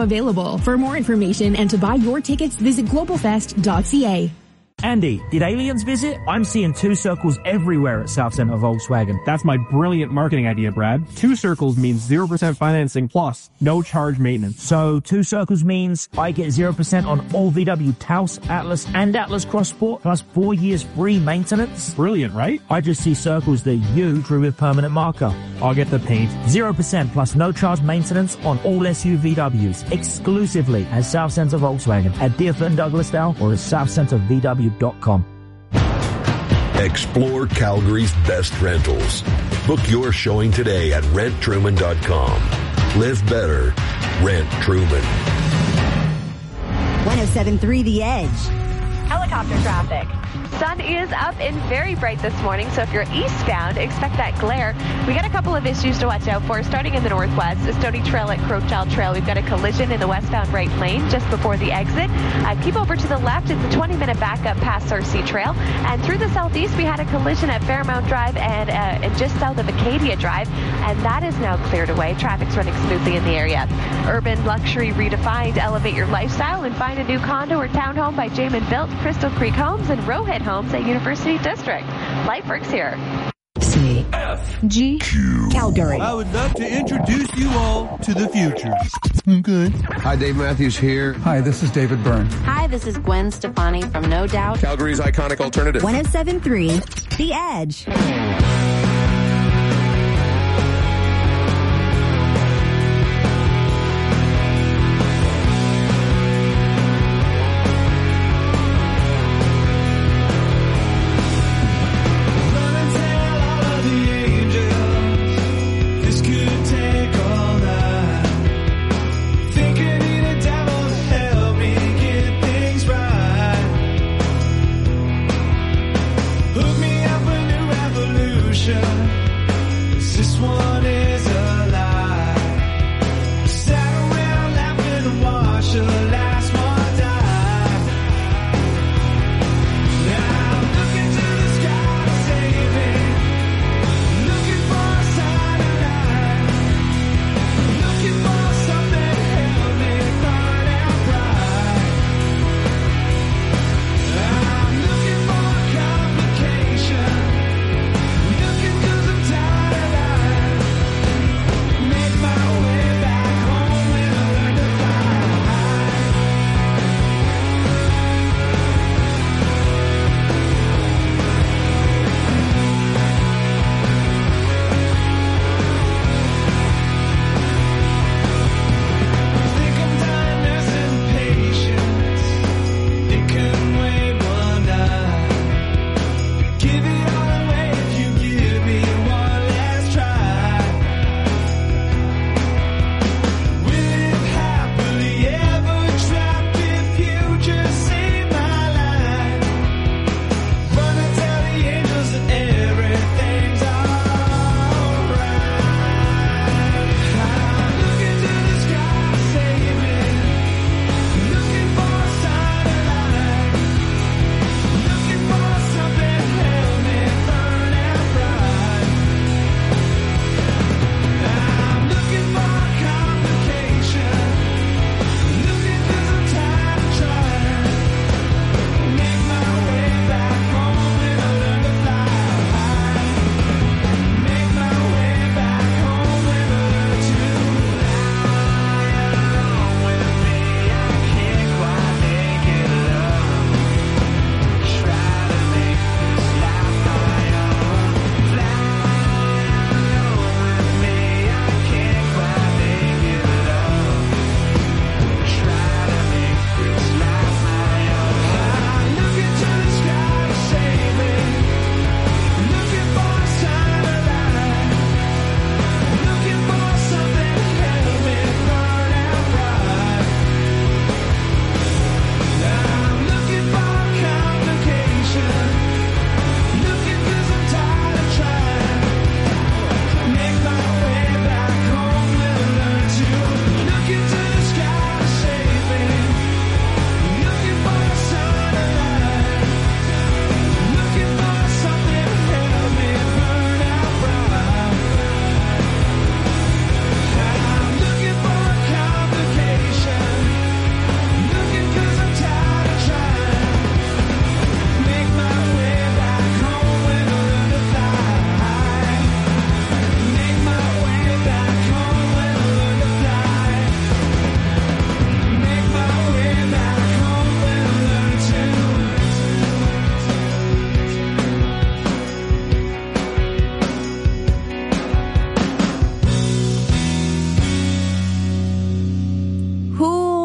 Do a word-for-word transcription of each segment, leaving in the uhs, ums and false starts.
now available. For more information and to buy your tickets, visit global fest dot c a. Andy, did aliens visit? I'm seeing two circles everywhere at South Centre Volkswagen. That's my brilliant marketing idea, Brad. Two circles means zero percent financing plus no charge maintenance. So two circles means I get zero percent on all V W Taos, Atlas, and Atlas Cross Sport, plus four years free maintenance. Brilliant, right? I just see circles that you drew with permanent marker. I'll get the paint. zero percent plus no charge maintenance on all S U V Ws, exclusively at South Centre Volkswagen, at Deerfoot and Douglasdale, or at south centre v w dot com. Explore Calgary's best rentals. Book your showing today at rent truman dot com. Live better. Rent Truman. one oh seven point three The Edge. Helicopter traffic. Sun is up and very bright this morning, so if you're eastbound, expect that glare. We got a couple of issues to watch out for, starting in the northwest. The Stony Trail at Crowchild Trail. We've got a collision in the westbound right lane just before the exit. Uh, keep over to the left. It's a twenty-minute backup past Sarcee Trail. And through the southeast, we had a collision at Fairmount Drive and, uh, and just south of Acadia Drive, and that is now cleared away. Traffic's running smoothly in the area. Urban luxury redefined. Elevate your lifestyle and find a new condo or townhome by Jamin Built, Crystal Creek Homes, and Rowhead Homes at University District. LifeWorks here. C F G Q Calgary. I would love to introduce you all to the future. Okay. Hi, Dave Matthews here. Hi, this is David Byrne. Hi, this is Gwen Stefani from No Doubt. Calgary's iconic alternative. one oh seven point three The Edge. Hook me up a new revolution.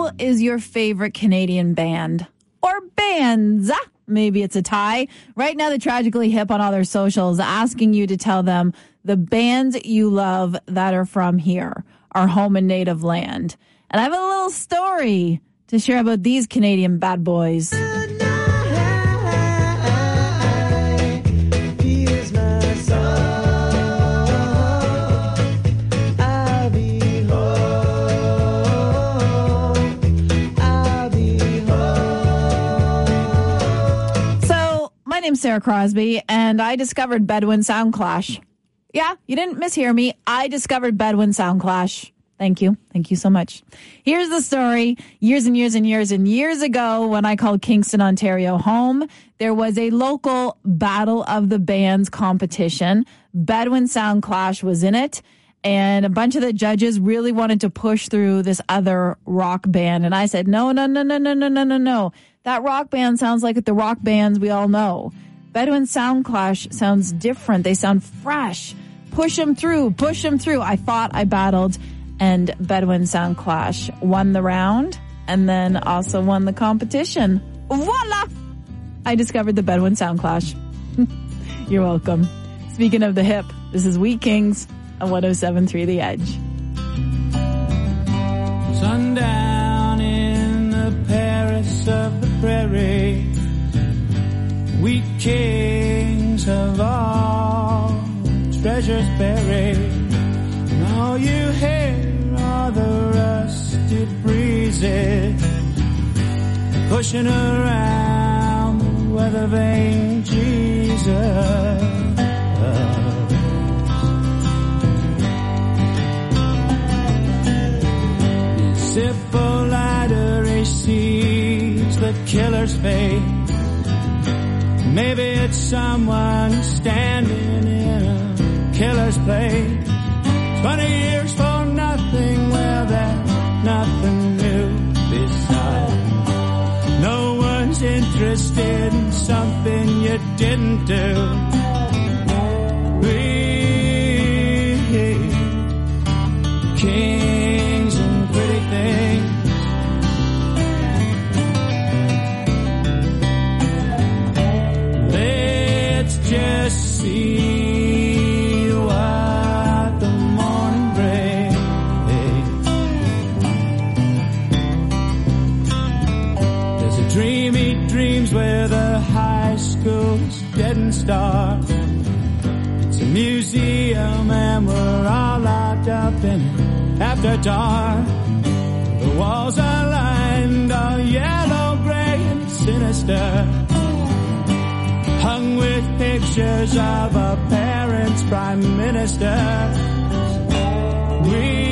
Who is your favorite Canadian band? Or bands? Maybe it's a tie. Right now, the Tragically Hip on all their socials asking you to tell them the bands you love that are from here, our home and native land. And I have a little story to share about these Canadian bad boys. My name's Sarah Crosby, and I discovered Bedouin Soundclash. Yeah, you didn't mishear me. I discovered Bedouin Soundclash. Thank you. Thank you so much. Here's the story. Years and years and years and years ago, when I called Kingston, Ontario home, there was a local Battle of the Bands competition. Bedouin Soundclash was in it, and a bunch of the judges really wanted to push through this other rock band. And I said, no, no, no, no, no, no, no, no, no. That rock band sounds like the rock bands we all know. Bedouin Soundclash sounds different. They sound fresh. Push them through. Push them through. I fought. I battled. And Bedouin Soundclash won the round and then also won the competition. Voila! I discovered the Bedouin Soundclash. You're welcome. Speaking of the hip, this is Wheat Kings on one oh seven point three The Edge. Sundown in the Paris of the prairie, we kings of all treasures buried, and all you hear are the rusted breezes pushing around the weather vane Jesus. Hippolyta sees the killer's fate. Maybe it's someone standing in a killer's place. Twenty years for nothing, well, there's nothing new besides. No one's interested in something you didn't do. We kings and pretty things. Just see what the morning brings. There's a dream he dreams where the high school's dead and stark. It's a museum and we're all locked up in it after dark. The walls are lined all yellow, gray and sinister, hung with pictures of our parents' prime minister. We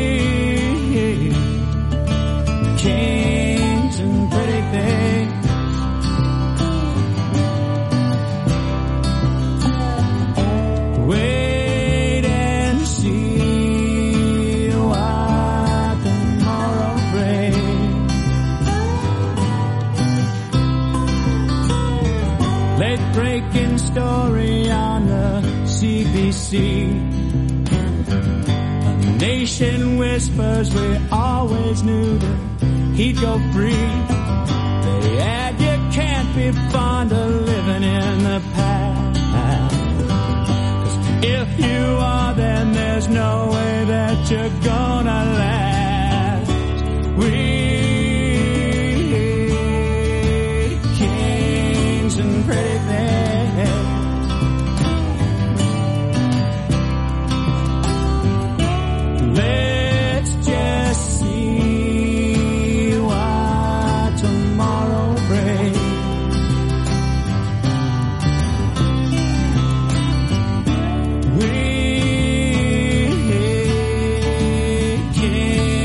kings and pretty things. Wait and see what tomorrow brings. Late breaking story on the C B C. A nation whispers we always knew that he'd go free. They add you can't be fond of living in the past. 'Cause if you are, then there's no way that you're gonna last. We kings and pretty things. Let's just see what tomorrow brings. We kings.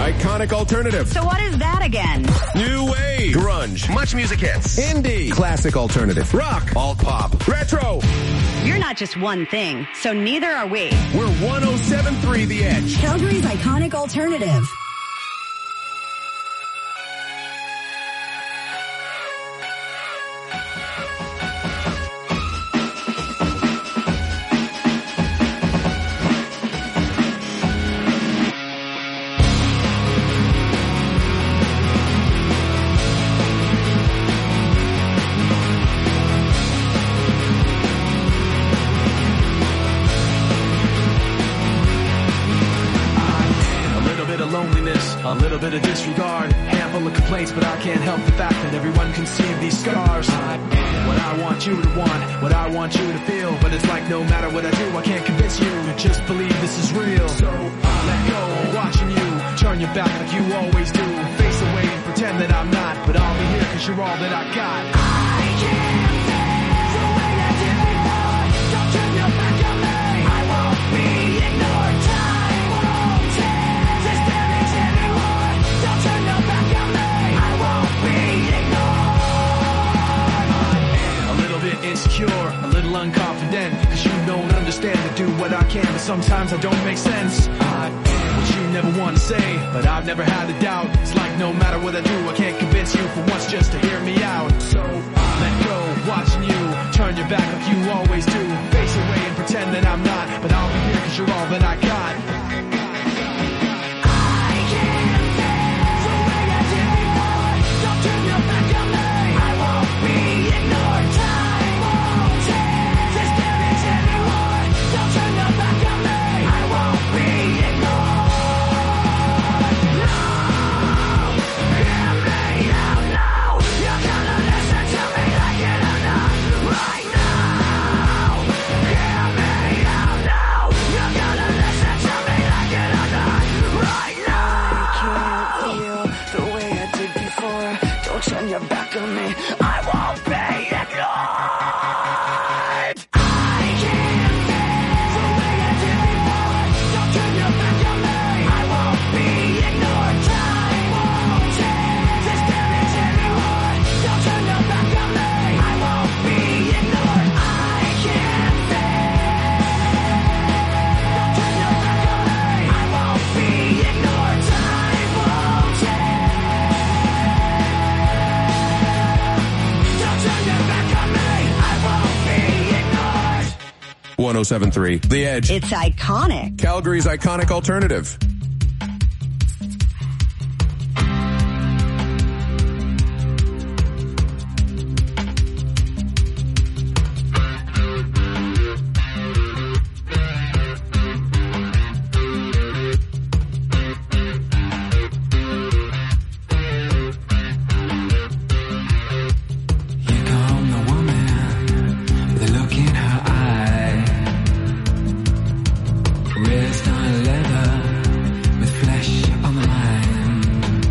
Iconic alternative. So what is that again? New wave. Grunge. Much music hits. Indie. Classic alternative. Rock. Alt pop. Retro. You're not just one thing, so neither are we. We're one oh seven point three The Edge. Calgary's iconic alternative. A little bit of disregard, handful of complaints, but I can't help the fact that everyone can see these scars. I am what I want you to want, what I want you to feel, but it's like no matter what I do, I can't convince you to just believe this is real. So I let go, watching you turn your back like you always do, face away and pretend that I'm not, but I'll be here cause you're all that I got. I can't stand the way I did before, don't turn your back on me, I won't be ignored. Time won't change this damage anymore, don't turn your back on me, I won't be ignored. I'm a little bit insecure, a little unconfident, cause you don't understand to do what I can, but sometimes I don't make sense. I am what you never want to say, but I've never had a doubt. It's like no matter what I do, I can't convince you for once just to hear me out. So I let go, watching you turn your back like you always do, face away and pretend that I'm not, but I'll be here cause you're all that I got. I can't stand the way I did before, don't turn your back on me, I won't be ignored. Time won't change this damage anymore, don't turn your back on me, I won't be ignored. No, hear me out now, you're gonna listen to me like it or not, right now. Hear me out now, you're gonna listen to me like it or not, right now. I can't feel the way I did before, don't turn your back on me, I won't be ignored. I can't stand the way I did before, don't turn your back on me, I won't be ignored. Time won't change this damage anymore, don't turn your back on me, I won't be ignored. I can't stand, don't turn your back on me, I won't be ignored. Time won't change, don't turn your back on me, I won't be ignored. one oh seven point three The Edge. It's iconic. Calgary's iconic alternative. Here come the woman with a look in her eye, wrist on leather with flesh on the mind.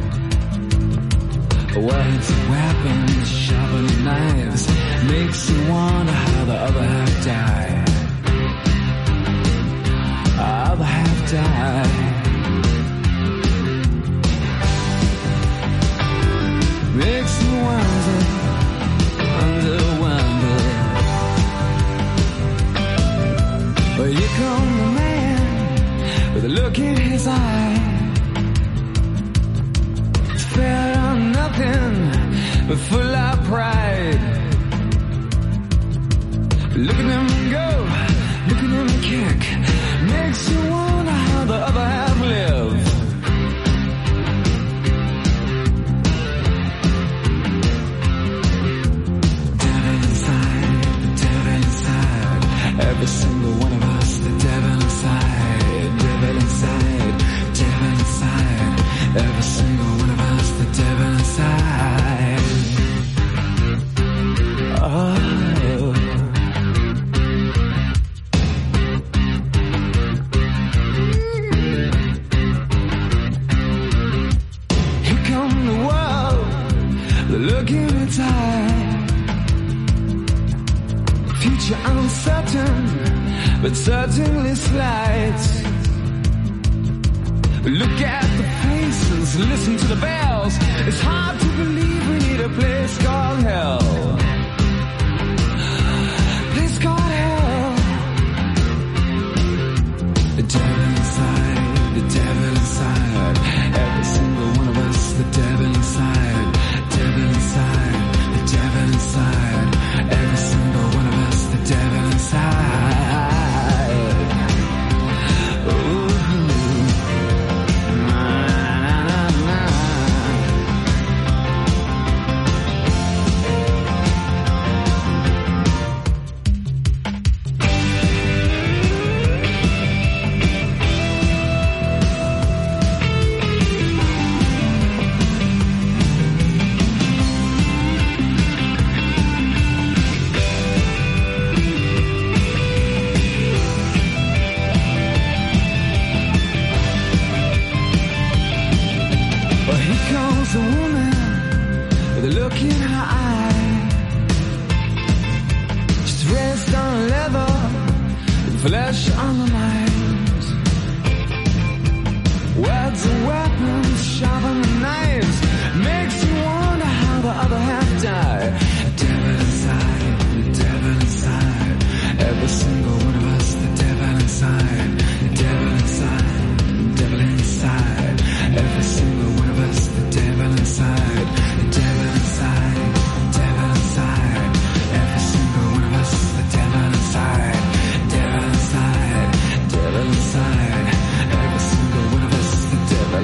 Words, weapons, sharpened knives, makes you wonder how the other half died. Other half died. Makes you wonder, wonder, wonder. Well, you come the man with a look in his eye, fed on nothing but full of pride. Look at him go, look at him kick, makes you wonder how the other half live. Devil inside, the devil inside, every single one of us, the devil inside, devil inside, devil inside, every single one of us, the devil inside. Oh. Here come the world, the look in its eye. Future uncertain, but certainly slight. Look at the faces bells, listen to the bells. It's hard to believe we need a place called hell. Place called hell. The devil inside, the devil inside. Every single one of us, the devil inside. Devil inside, the devil inside. Every single one of us, the devil inside. Flesh on the mind. Words are weapons, sharpen the knives. Makes you wonder how the other half died. The devil inside, the devil inside. Every single one of us, the devil inside. The devil inside, the devil inside. Every single one of us, the devil inside. The devil inside, the devil inside. Every single one of us, the devil inside. Devil inside, devil inside. Every single one of us, the devil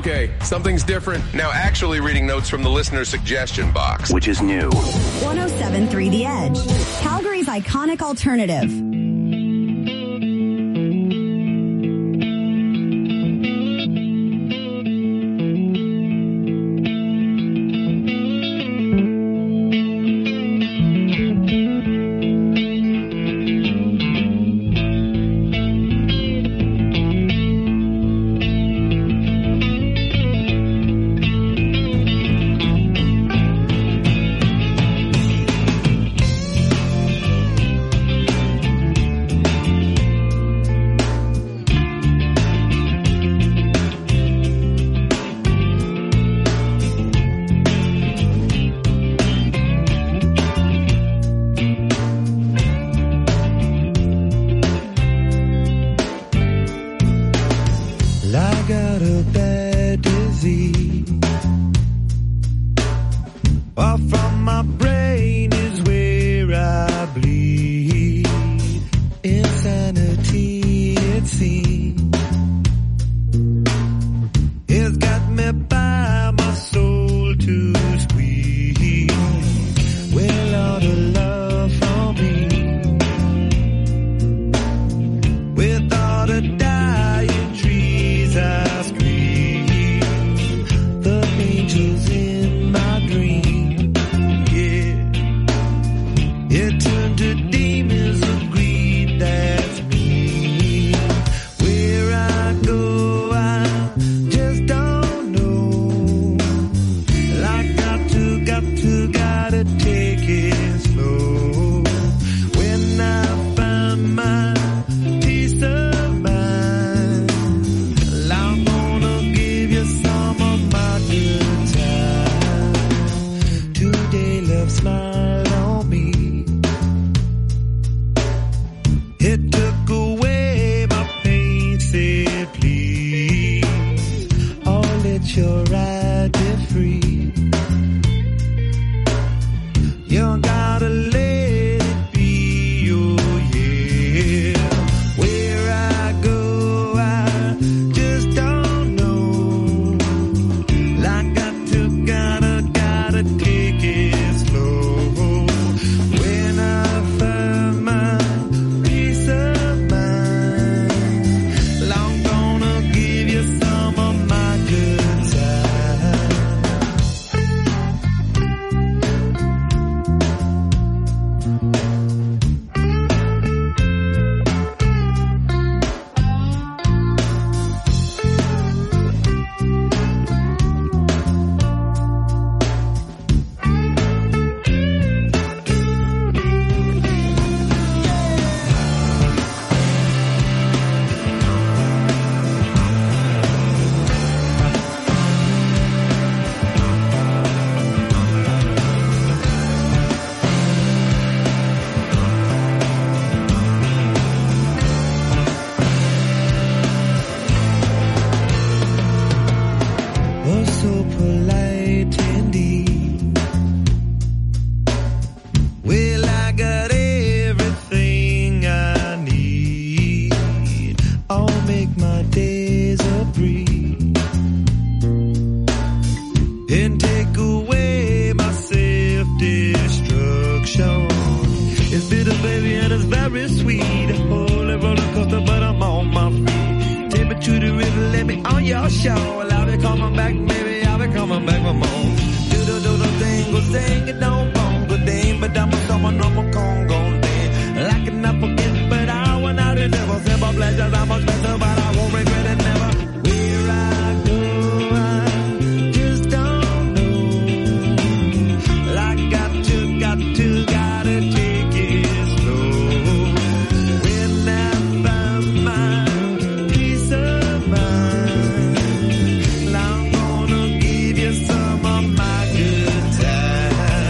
Okay, something's different. Now actually reading notes from the listener suggestion box. Which is new. one oh seven point three The Edge, Calgary's iconic alternative. Some of my good time.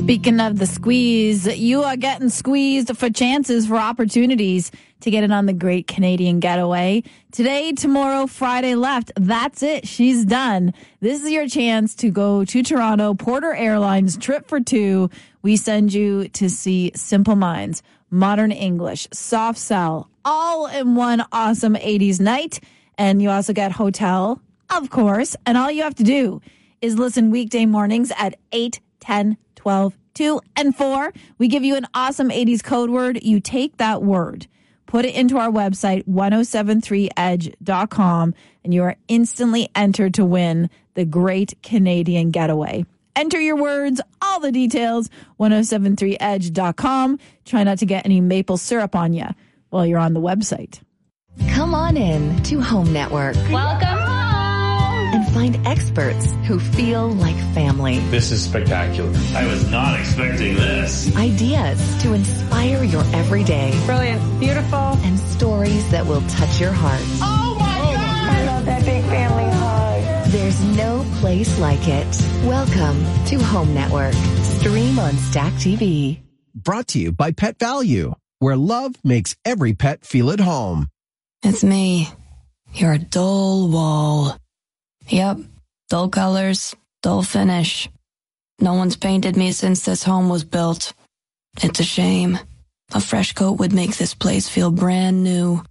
Speaking of the squeeze, you are getting squeezed for chances for opportunities to get in on the Great Canadian Getaway. Today, tomorrow, Friday left. That's it. She's done. This is your chance to go to Toronto. Porter Airlines, trip for two. We send you to see Simple Minds, Modern English, Soft Cell, all in one awesome eighties night. And you also get hotel, of course. And all you have to do is listen weekday mornings at eight, ten, twelve, two, and four. We give you an awesome eighties code word. You take that word, put it into our website, ten seventy-three edge dot com, and you are instantly entered to win the Great Canadian Getaway. Enter your words, all the details, ten seventy-three edge dot com. Try not to get any maple syrup on you while you're on the website. Come on in to Home Network. Welcome home. And find experts who feel like family. This is spectacular. I was not expecting this. Ideas to inspire your everyday. Brilliant. Beautiful. And stories that will touch your heart. Oh my oh God. I love that big family hug. There's no place like it. Welcome to Home Network. Stream on Stack T V. Brought to you by Pet Value, where love makes every pet feel at home. It's me, your dull wall. Yep, dull colors, dull finish. No one's painted me since this home was built. It's a shame. A fresh coat would make this place feel brand new.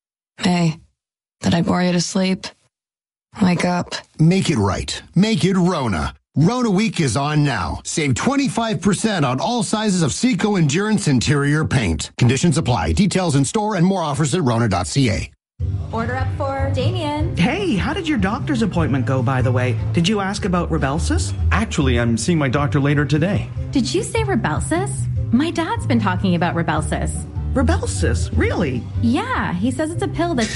Hey, did I bore you to sleep? Wake up. Make it right. Make it Rona. Rona Week is on now. Save twenty-five percent on all sizes of Seco Endurance interior paint. Conditions apply. Details in store and more offers at rona dot c a. Order up for Damien. Hey, how did your doctor's appointment go, by the way? Did you ask about Rybelsus? Actually, I'm seeing my doctor later today. Did you say Rybelsus? My dad's been talking about Rybelsus. Rybelsus? Really? Yeah, he says it's a pill that's...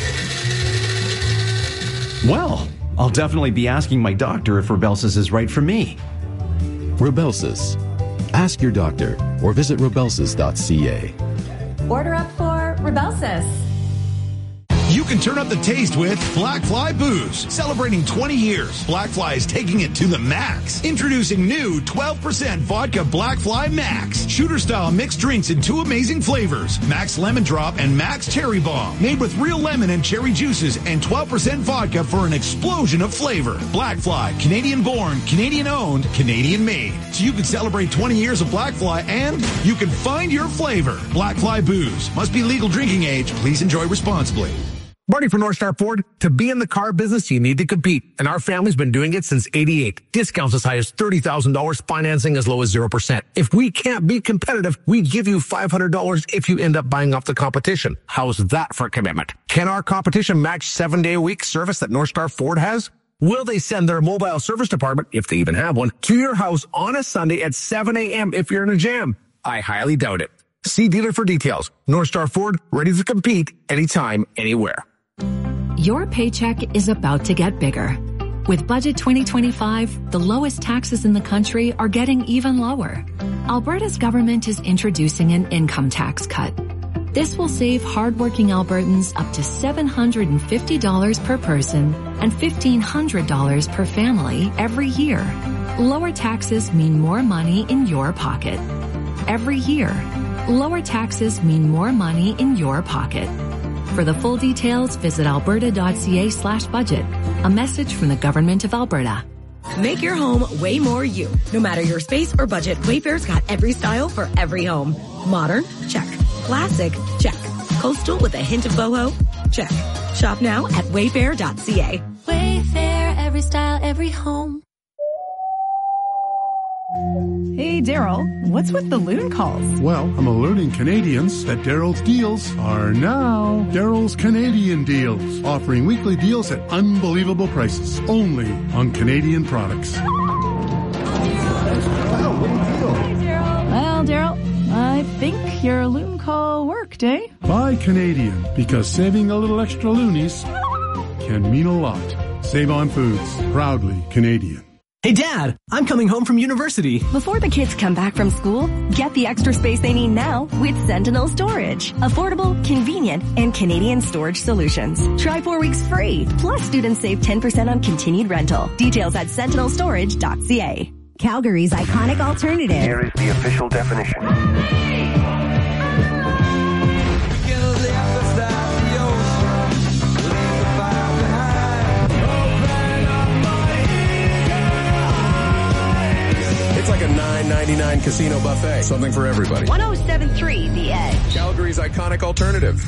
Well, I'll definitely be asking my doctor if Rybelsus is right for me. Rybelsus. Ask your doctor or visit rybelsus dot c a. Order up for Rybelsus. You can turn up the taste with Black Fly Booze. Celebrating twenty years, Black Fly is taking it to the max. Introducing new twelve percent vodka Black Fly Max. Shooter-style mixed drinks in two amazing flavors, Max Lemon Drop and Max Cherry Bomb. Made with real lemon and cherry juices and twelve percent vodka for an explosion of flavor. Black Fly, Canadian-born, Canadian-owned, Canadian-made. So you can celebrate twenty years of Black Fly and you can find your flavor. Black Fly Booze. Must be legal drinking age. Please enjoy responsibly. Barney for North Star Ford. To be in the car business, you need to compete. And our family's been doing it since eighty-eight. Discounts as high as thirty thousand dollars, financing as low as zero percent. If we can't be competitive, we give you five hundred dollars if you end up buying off the competition. How's that for commitment? Can our competition match seven-day-a-week service that North Star Ford has? Will they send their mobile service department, if they even have one, to your house on a Sunday at seven a.m. if you're in a jam? I highly doubt it. See dealer for details. North Star Ford, ready to compete anytime, anywhere. Your paycheck is about to get bigger. With Budget twenty twenty-five, the lowest taxes in the country are getting even lower. Alberta's government is introducing an income tax cut. This will save hardworking Albertans up to seven hundred fifty dollars per person and fifteen hundred dollars per family every year. Lower taxes mean more money in your pocket. Every year, lower taxes mean more money in your pocket. For the full details, visit alberta dot c a slash budget. A message from the Government of Alberta. Make your home way more you. No matter your space or budget, Wayfair's got every style for every home. Modern? Check. Classic? Check. Coastal with a hint of boho? Check. Shop now at wayfair dot c a. Wayfair, every style, every home. Hey, Daryl, what's with the loon calls? Well, I'm alerting Canadians that Daryl's deals are now Daryl's Canadian Deals, offering weekly deals at unbelievable prices, only on Canadian products. Well, Daryl, I think your loon call worked, eh? Buy Canadian, because saving a little extra loonies can mean a lot. Save on Foods, proudly Canadian. Hey, Dad, I'm coming home from university. Before the kids come back from school, get the extra space they need now with Sentinel Storage. Affordable, convenient, and Canadian storage solutions. Try four weeks free. Plus, students save ten percent on continued rental. Details at sentinel storage dot c a. Calgary's iconic alternative. Here is the official definition. It's like a nine ninety-nine casino buffet. Something for everybody. one oh seven point three The Edge. Calgary's iconic alternative.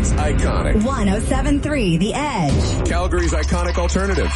It's iconic. one oh seven point three The Edge. Calgary's iconic alternative.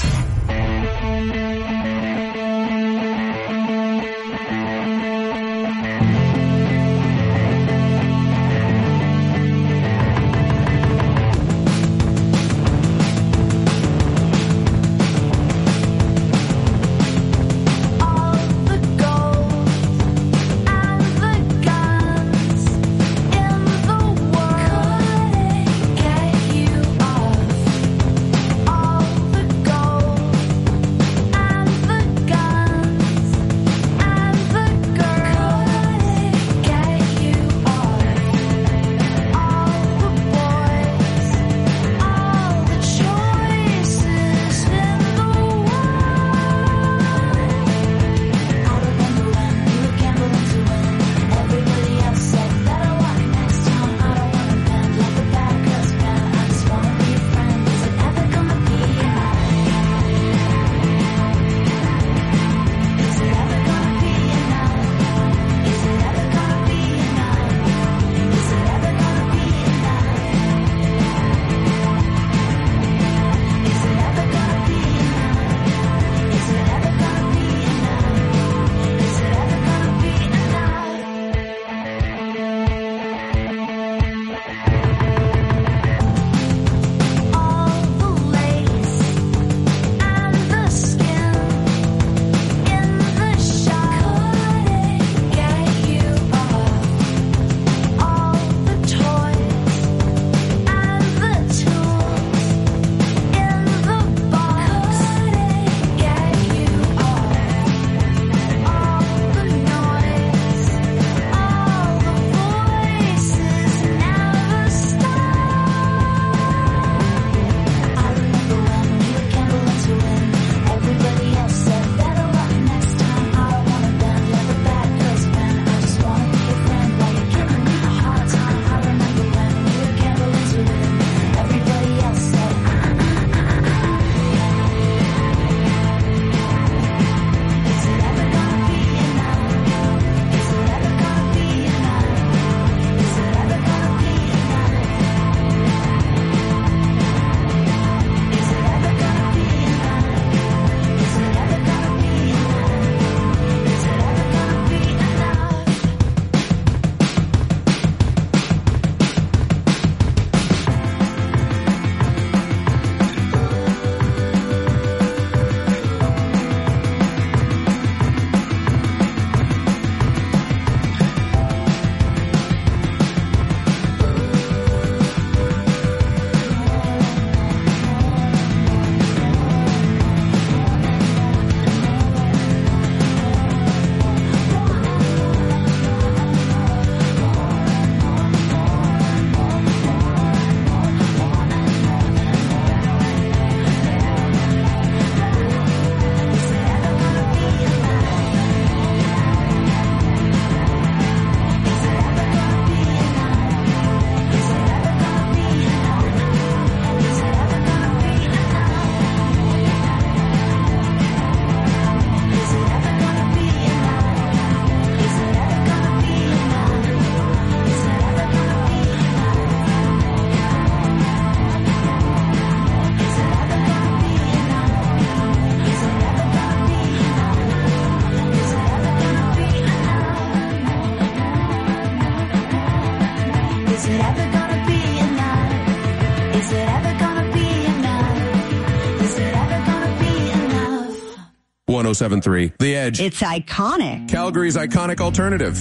one oh seven point three The Edge. It's iconic. Calgary's iconic alternative.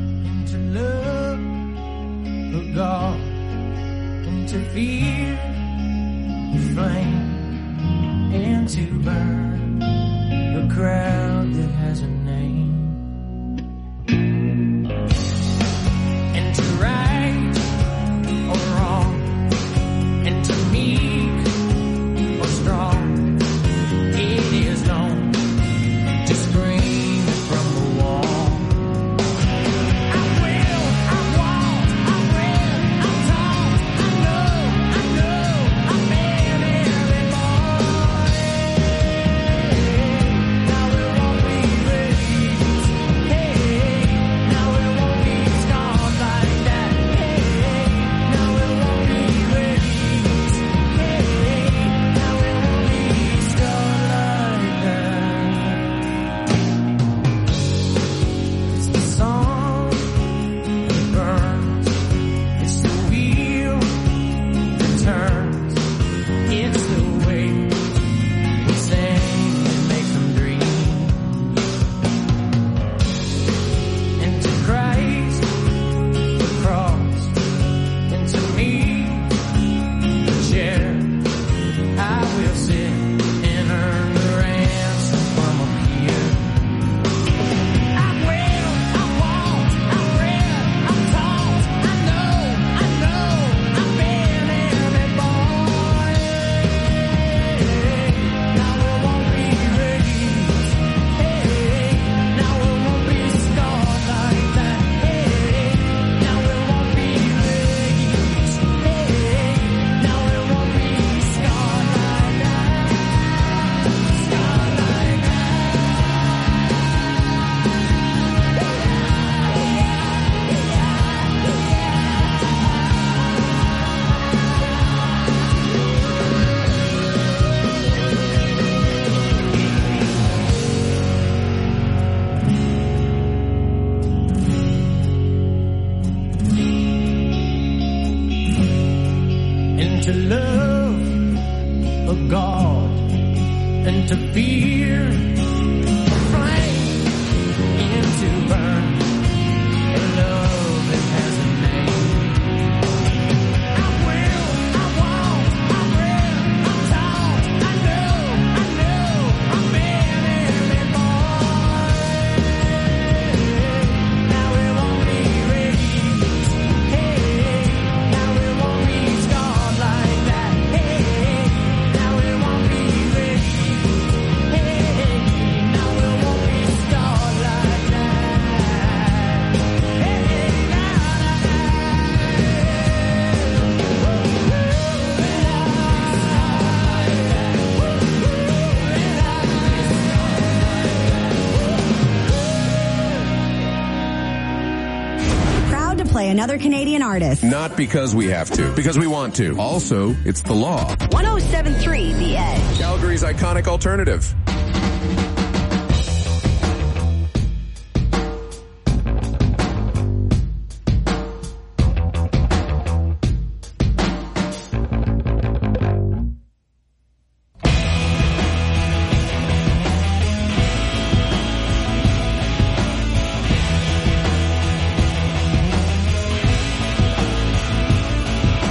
To love, to God, and to fear, to flame, and to burn the crowd that has a name, and to right or wrong, and to meek or strong, it is known to scream from the wall. I will, I won't, I will, I'm tall, I know, I know, I'm man every morning. Now we'll all be ready to love a God and to fear a flame and to burn a love that has a name. I will, I won't, I'm real, I'm tall, I know, I know, I'm man and boy. Now it won't be raised, hey, now it won't be scarred like that, hey, now it won't be raised, hey, now it won't be scarred like that, hey, Proud to play another Canadian artist. Not because we have to, because we want to. Also, it's the law. one oh seven point three The Edge. Calgary's iconic alternative.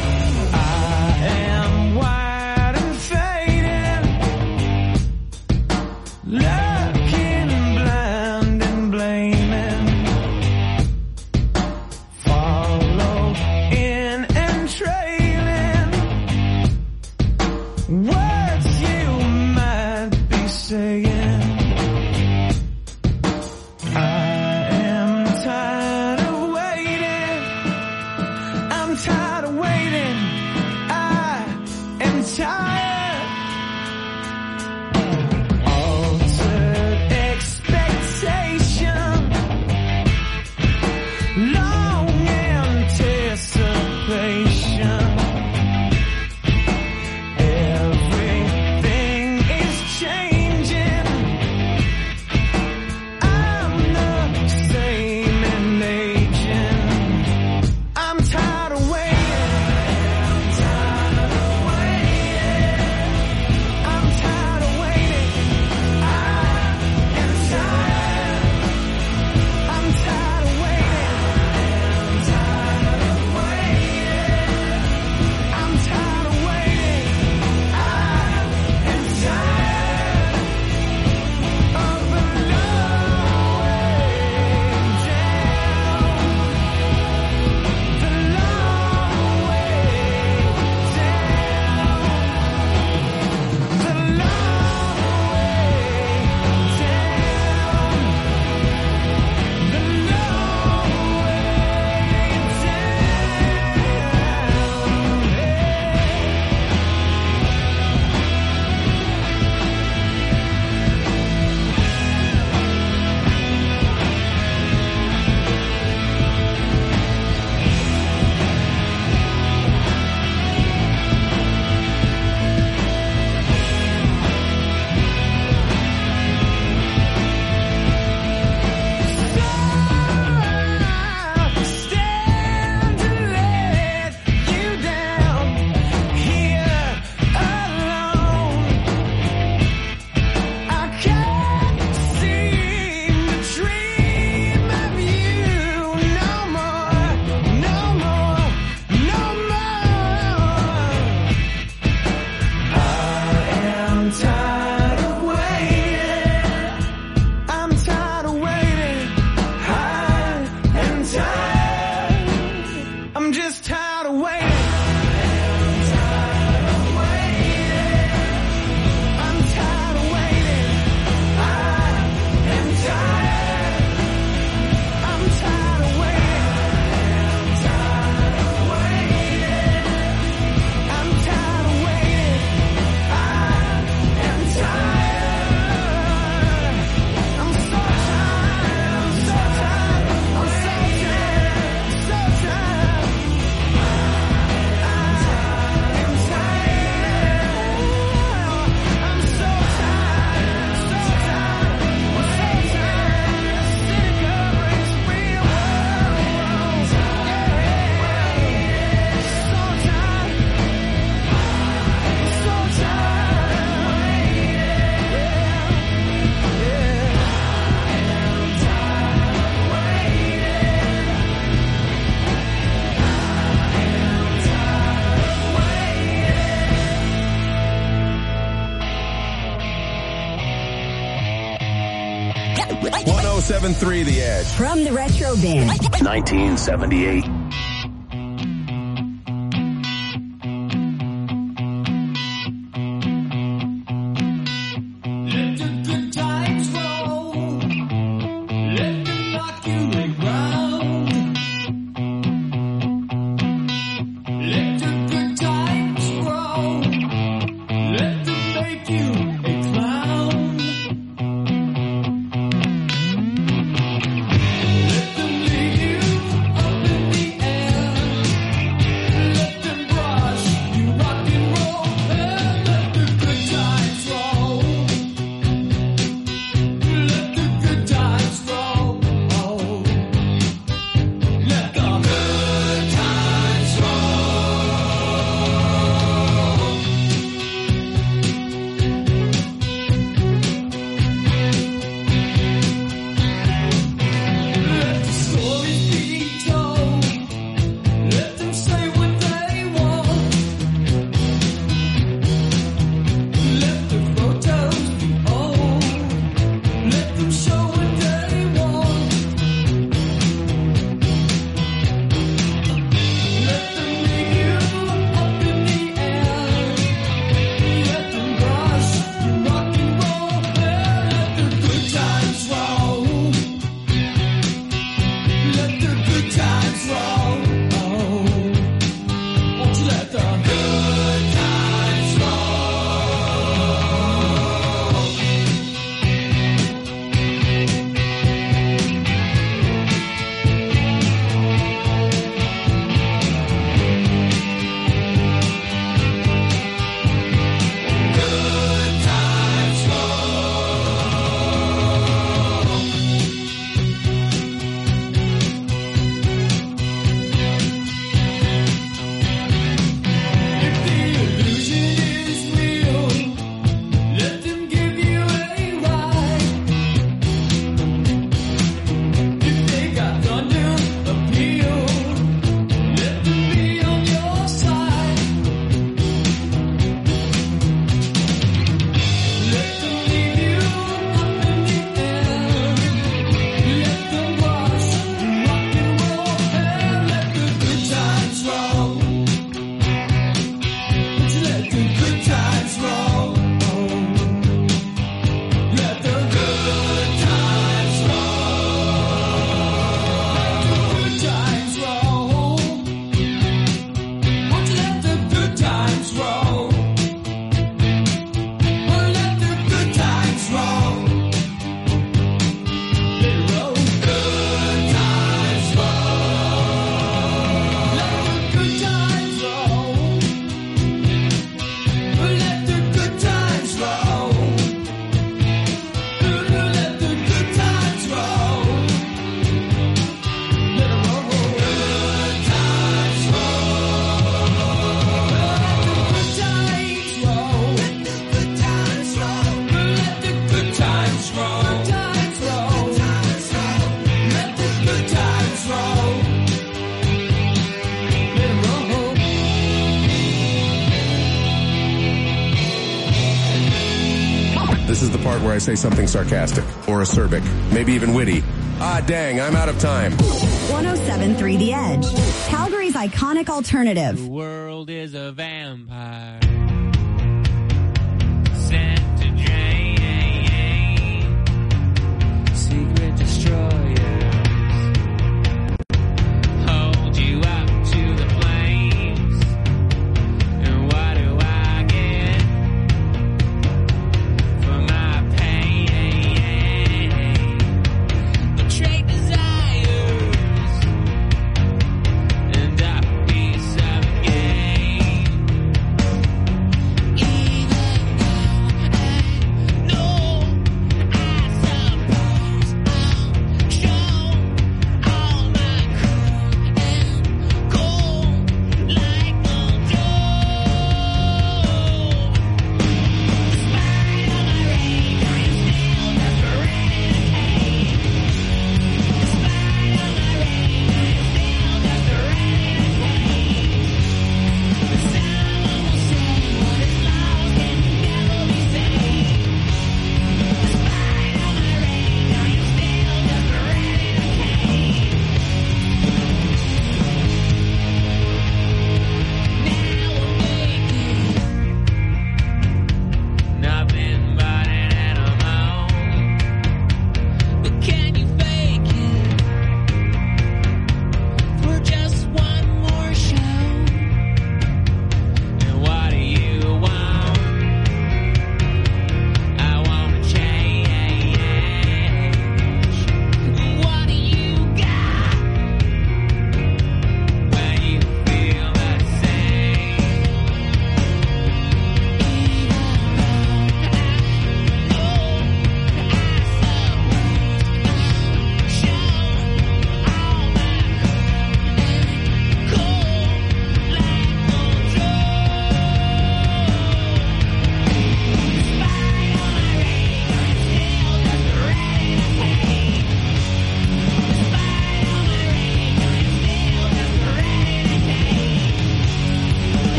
I am white and fading. seven three The Edge. From the Retro Bin. nineteen seventy-eight. This is the part where I say something sarcastic or acerbic, maybe even witty. Ah, dang, I'm out of time. one oh seven point three The Edge, Calgary's iconic alternative. The world is a vampire. Sent to drain. Secret destroyers. Hold you up to the flames. And what do I get for my pain? Betrayed desires and a piece of game.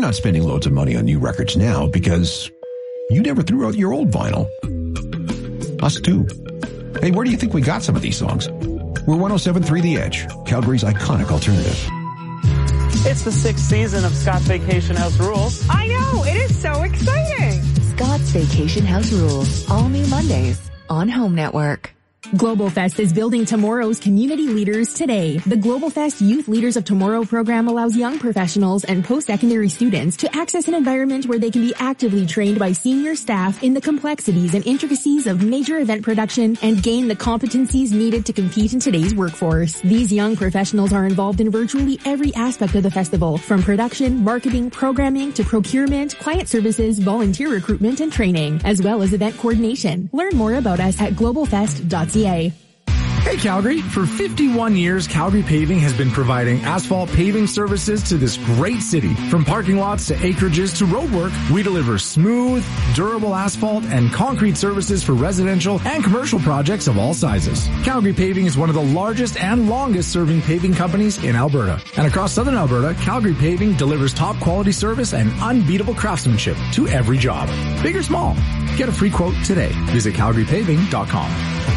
not spending loads of money on new records now because you never threw out your old vinyl. Us too. Hey, where do you think we got some of these songs? We're one oh seven point three The Edge, Calgary's iconic alternative. It's the sixth season of Scott's Vacation House Rules. I know, it is so exciting. Scott's Vacation House Rules, all new Mondays on Home Network. Global Fest is building tomorrow's community leaders today. The Global Fest Youth Leaders of Tomorrow program allows young professionals and post-secondary students to access an environment where they can be actively trained by senior staff in the complexities and intricacies of major event production and gain the competencies needed to compete in today's workforce. These young professionals are involved in virtually every aspect of the festival, from production, marketing, programming, to procurement, client services, volunteer recruitment, and training, as well as event coordination. Learn more about us at global fest dot c a. Hey Calgary, for fifty-one years, Calgary Paving has been providing asphalt paving services to this great city. From parking lots to acreages to roadwork, we deliver smooth, durable asphalt and concrete services for residential and commercial projects of all sizes. Calgary Paving is one of the largest and longest serving paving companies in Alberta. And across southern Alberta, Calgary Paving delivers top quality service and unbeatable craftsmanship to every job. Big or small, get a free quote today. Visit calgary paving dot com.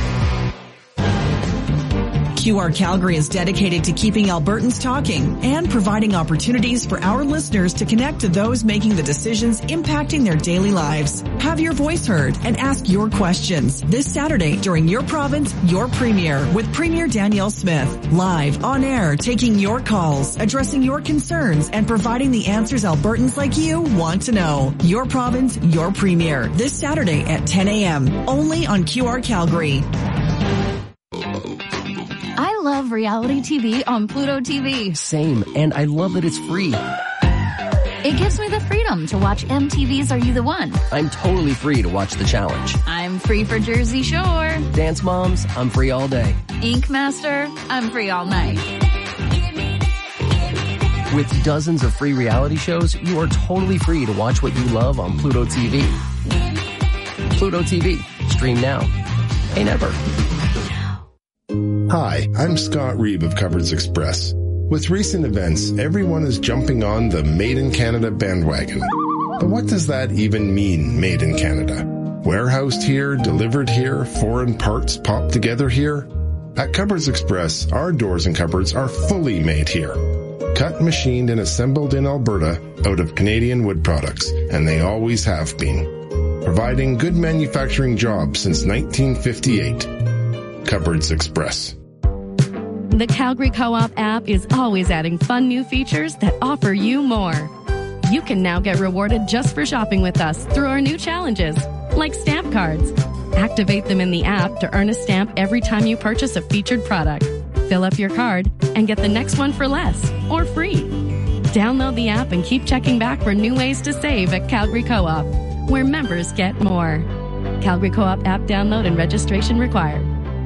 Q R Calgary is dedicated to keeping Albertans talking and providing opportunities for our listeners to connect to those making the decisions impacting their daily lives. Have your voice heard and ask your questions this Saturday during Your Province, Your Premier with Premier Danielle Smith. Live on air, taking your calls, addressing your concerns, and providing the answers Albertans like you want to know. Your Province, Your Premier this Saturday at ten a.m. only on Q R Calgary. I love reality T V on Pluto T V. Same, and I love that it's free. It gives me the freedom to watch M T V's Are You the One? I'm totally free to watch The Challenge. I'm free for Jersey Shore. Dance Moms, I'm free all day. Ink Master, I'm free all night. With dozens of free reality shows, you are totally free to watch what you love on Pluto T V. Pluto T V. Stream now. Pay never. Hi, I'm Scott Reeb of Cupboards Express. With recent events, everyone is jumping on the Made in Canada bandwagon. But what does that even mean, Made in Canada? Warehoused here, delivered here, foreign parts popped together here? At Cupboards Express, our doors and cupboards are fully made here. Cut, machined, and assembled in Alberta out of Canadian wood products, and they always have been. Providing good manufacturing jobs since nineteen fifty-eight. Cupboards Express. The Calgary Co-op app is always adding fun new features that offer you more. You can now get rewarded just for shopping with us through our new challenges, like stamp cards. Activate them in the app to earn a stamp every time you purchase a featured product. Fill up your card and get the next one for less or free. Download the app and keep checking back for new ways to save at Calgary Co-op, where members get more. Calgary Co-op app download and registration required.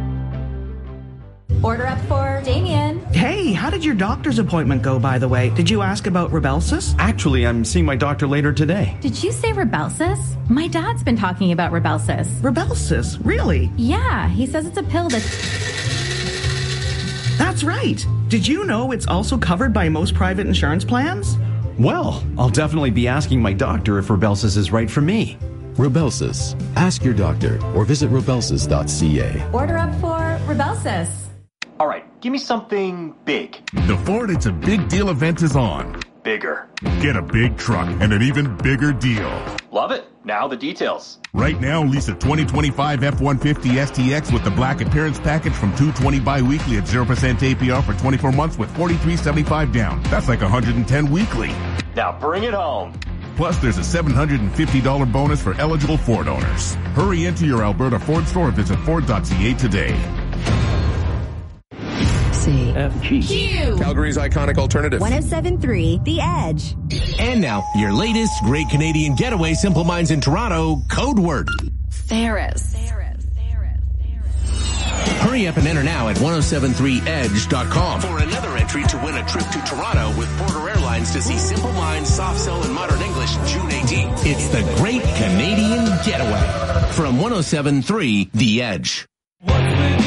Order up for Damien. Hey, how did your doctor's appointment go, by the way? Did you ask about Rybelsus? Actually, I'm seeing my doctor later today. Did you say Rybelsus? My dad's been talking about Rybelsus. Rybelsus? Really? Yeah, he says it's a pill that... That's right. Did you know it's also covered by most private insurance plans? Well, I'll definitely be asking my doctor if Rybelsus is right for me. Rybelsus. Ask your doctor or visit rybelsus dot c a. Order up for Rybelsus. All right, give me something big. The Ford It's a Big Deal event is on. Bigger. Get a big truck and an even bigger deal. Love it. Now the details. Right now, lease a twenty twenty-five F one fifty S T X with the Black Appearance Package from two hundred twenty bi-weekly at zero percent A P R for twenty-four months with forty-three seventy-five down. That's like one hundred ten weekly. Now bring it home. Plus, there's a seven hundred fifty dollars bonus for eligible Ford owners. Hurry into your Alberta Ford store or visit ford dot c a today. C F G Q. Calgary's iconic alternative. one oh seven point three The Edge. And now, your latest great Canadian getaway, Simple Minds in Toronto, code word. Ferris. Hurry up and enter now at ten seventy-three edge dot com for another entry to win a trip to Toronto with Porter Airlines to see Simple Minds, Soft Cell, and Modern English June eighteenth. It's the Great Canadian Getaway from ten seventy-three The Edge. What's with